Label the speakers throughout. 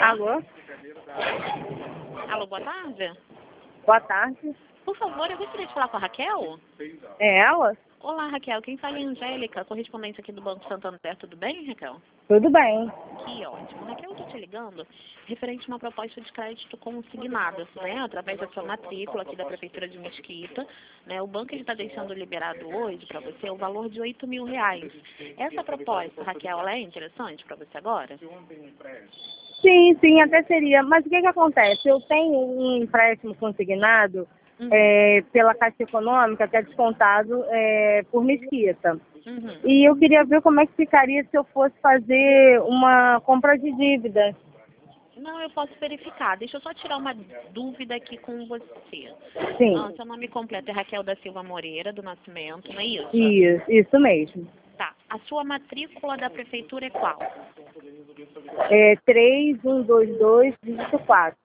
Speaker 1: Alô?
Speaker 2: Alô, boa tarde.
Speaker 1: Boa tarde.
Speaker 2: Por favor, eu gostaria de falar com a Raquel.
Speaker 1: É ela?
Speaker 2: Olá, Raquel. Quem fala é a Angélica, correspondente aqui do Banco Santander. Tudo bem, Raquel?
Speaker 1: Tudo bem.
Speaker 2: Que ótimo. Raquel, eu estou te ligando referente a uma proposta de crédito consignada, né? Através da sua matrícula aqui da Prefeitura de Mesquita, né? O banco está deixando liberado hoje para você o valor de R$ 8.000. Essa proposta, Raquel, ela é interessante para você agora?
Speaker 1: Sim, até seria. Mas o que acontece? Eu tenho um empréstimo consignado pela Caixa Econômica, que é descontado por Mesquita. E eu queria ver como é que ficaria se eu fosse fazer uma compra de dívida.
Speaker 2: Não, eu posso verificar. Deixa eu só tirar uma dúvida aqui com você.
Speaker 1: Sim.
Speaker 2: Seu nome completo é Raquel da Silva Moreira, do Nascimento, não é isso?
Speaker 1: Isso mesmo.
Speaker 2: Tá. A sua matrícula da prefeitura é qual?
Speaker 1: 3122, dígito 4.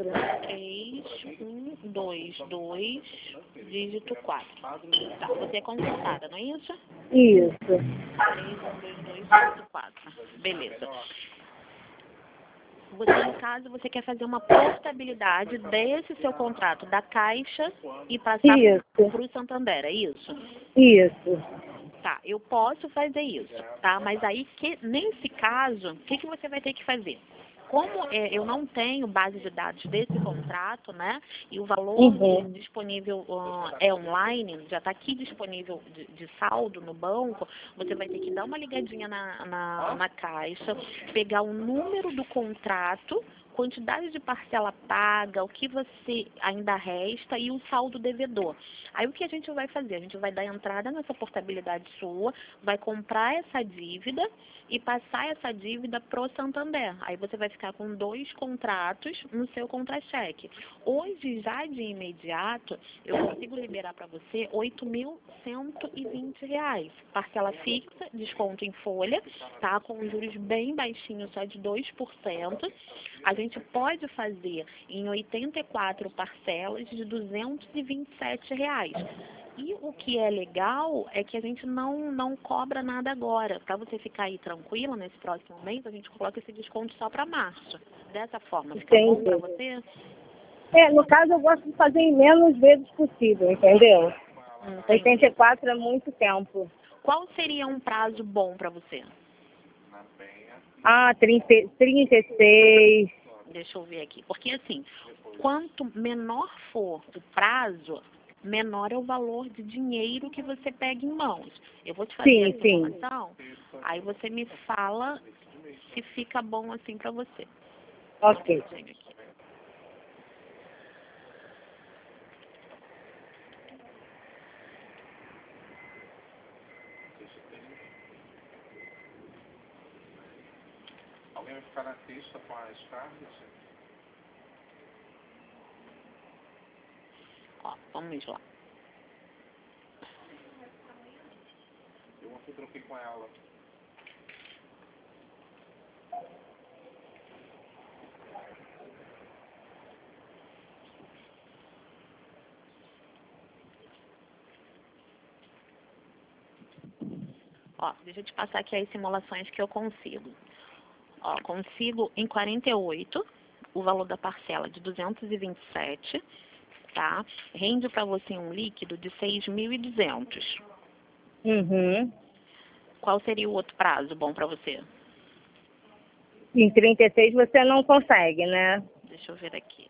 Speaker 2: 3122, dígito 4. Tá. Você é concursada, não é isso?
Speaker 1: Isso.
Speaker 2: 3122, dígito 4. Beleza. Você, no caso, você quer fazer uma portabilidade desse seu contrato da Caixa e passar para o Santander, é isso?
Speaker 1: Isso.
Speaker 2: Tá, eu posso fazer isso, tá? Mas aí, nesse caso, o que você vai ter que fazer? Como eu não tenho base de dados desse contrato, né? E o valor disponível é online, já está aqui disponível de saldo no banco, você vai ter que dar uma ligadinha na Caixa, pegar o número do contrato, quantidade de parcela paga, o que você ainda resta e o saldo devedor. Aí o que a gente vai fazer? A gente vai dar entrada nessa portabilidade sua, vai comprar essa dívida e passar essa dívida pro Santander. Aí você vai ficar com 2 contratos no seu contra-cheque. Hoje, já de imediato, eu consigo liberar para você R$ 8.120. Parcela fixa, desconto em folha, tá? Com juros bem baixinhos, só de 2%. A gente pode fazer em 84 parcelas de R$ 227. E o que é legal é que a gente não cobra nada agora. Para você ficar aí tranquila nesse próximo mês, a gente coloca esse desconto só para março. Dessa forma, fica bom para você?
Speaker 1: No caso, eu gosto de fazer em menos vezes possível, entendeu? 84 é muito tempo.
Speaker 2: Qual seria um prazo bom para você?
Speaker 1: 36.
Speaker 2: Deixa eu ver aqui. Porque, assim, quanto menor for o prazo, menor é o valor de dinheiro que você pega em mãos. Eu vou te fazer essa informação, aí você me fala se fica bom assim para você.
Speaker 1: Ok.
Speaker 3: Alguém vai ficar na pista com as carnes?
Speaker 2: Ó, vamos lá.
Speaker 3: Eu ontem troquei com ela.
Speaker 2: Ó, deixa eu te passar aqui as simulações que eu consigo. Ó, consigo em 48 o valor da parcela de 227, tá? Rende para você um líquido de 6.200. Qual seria o outro prazo bom para você?
Speaker 1: Em 36 você não consegue, né?
Speaker 2: Deixa eu ver aqui.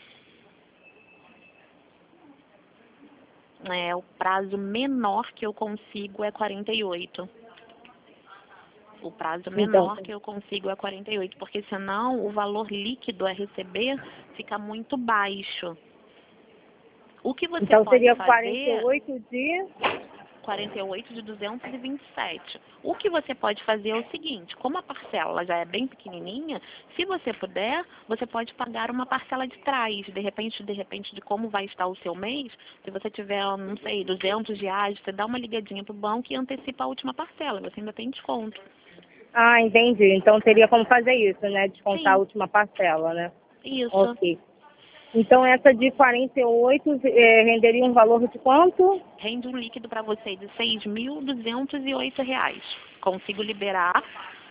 Speaker 2: O prazo menor que eu consigo é 48. O prazo menor que eu consigo é 48, porque senão o valor líquido a receber fica muito baixo. O que você pode
Speaker 1: seria
Speaker 2: fazer...
Speaker 1: 48 de...
Speaker 2: 48 de 227. O que você pode fazer é o seguinte, como a parcela já é bem pequenininha, se você puder, você pode pagar uma parcela de trás. De repente, de como vai estar o seu mês, se você tiver, não sei, R$ 200, você dá uma ligadinha pro banco e antecipa a última parcela, você ainda tem desconto.
Speaker 1: Ah, entendi. Então teria como fazer isso, né? Descontar a última parcela, né?
Speaker 2: Isso.
Speaker 1: Ok. Então essa de 48 renderia um valor de quanto?
Speaker 2: Rende um líquido para você de R$ 6.208. Consigo liberar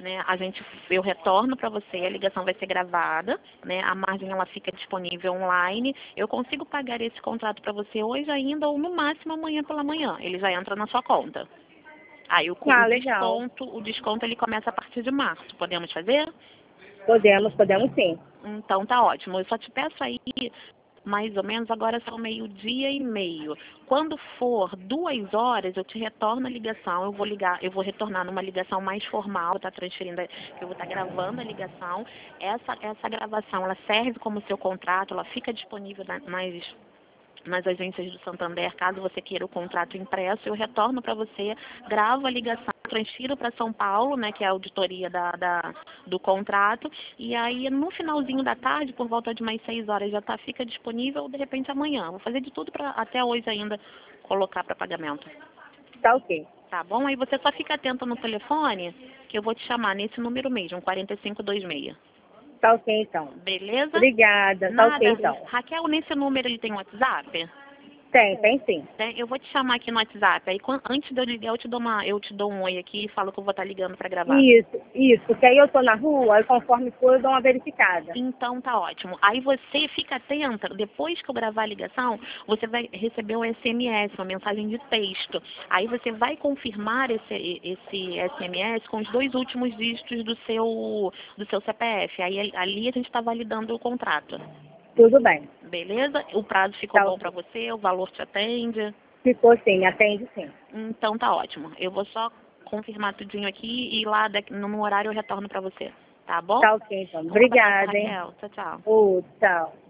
Speaker 2: né? Eu retorno para você, a ligação vai ser gravada, né? A margem ela fica disponível online. Eu consigo pagar esse contrato para você hoje ainda ou no máximo amanhã pela manhã. Ele já entra na sua conta. Aí
Speaker 1: Legal.
Speaker 2: o desconto ele começa a partir de março. Podemos fazer?
Speaker 1: Podemos sim.
Speaker 2: Então tá ótimo. Eu só te peço aí mais ou menos, agora são 12:30. Quando for 2 horas, eu te retorno a ligação. Eu vou retornar numa ligação mais formal, tá transferindo, que eu vou estar gravando a ligação. Essa gravação, ela serve como seu contrato, ela fica disponível nas agências do Santander, caso você queira o contrato impresso, eu retorno para você, gravo a ligação, transfiro para São Paulo, né, que é a auditoria do contrato, e aí no finalzinho da tarde, por volta de mais 6 horas, fica disponível, de repente amanhã. Vou fazer de tudo para até hoje ainda colocar para pagamento.
Speaker 1: Tá ok.
Speaker 2: Tá bom? Aí você só fica atento no telefone, que eu vou te chamar nesse número mesmo, 4526.
Speaker 1: Tá ok, então.
Speaker 2: Beleza?
Speaker 1: Obrigada. Tá
Speaker 2: Nada.
Speaker 1: ok, então.
Speaker 2: Raquel, nesse número ele tem WhatsApp?
Speaker 1: Tem sim.
Speaker 2: Eu vou te chamar aqui no WhatsApp. Aí antes de eu ligar, eu te dou um oi aqui e falo que eu vou estar ligando para gravar.
Speaker 1: Isso. Porque aí eu tô na rua, aí conforme for, eu dou uma verificada.
Speaker 2: Então tá ótimo. Aí você fica atenta, depois que eu gravar a ligação, você vai receber um SMS, uma mensagem de texto. Aí você vai confirmar esse SMS com os 2 últimos dígitos do seu CPF. Aí ali a gente está validando o contrato.
Speaker 1: Tudo bem.
Speaker 2: Beleza? O prazo ficou
Speaker 1: Tá
Speaker 2: bom
Speaker 1: ok.
Speaker 2: para você? O valor te atende?
Speaker 1: Ficou sim, me atende sim.
Speaker 2: Então tá ótimo. Eu vou só confirmar tudinho aqui e lá no horário eu retorno para você. Tá bom?
Speaker 1: Tá ok, então.
Speaker 2: Um abraço,
Speaker 1: Obrigada, hein?
Speaker 2: Raquel. Tchau, tchau.
Speaker 1: Tchau.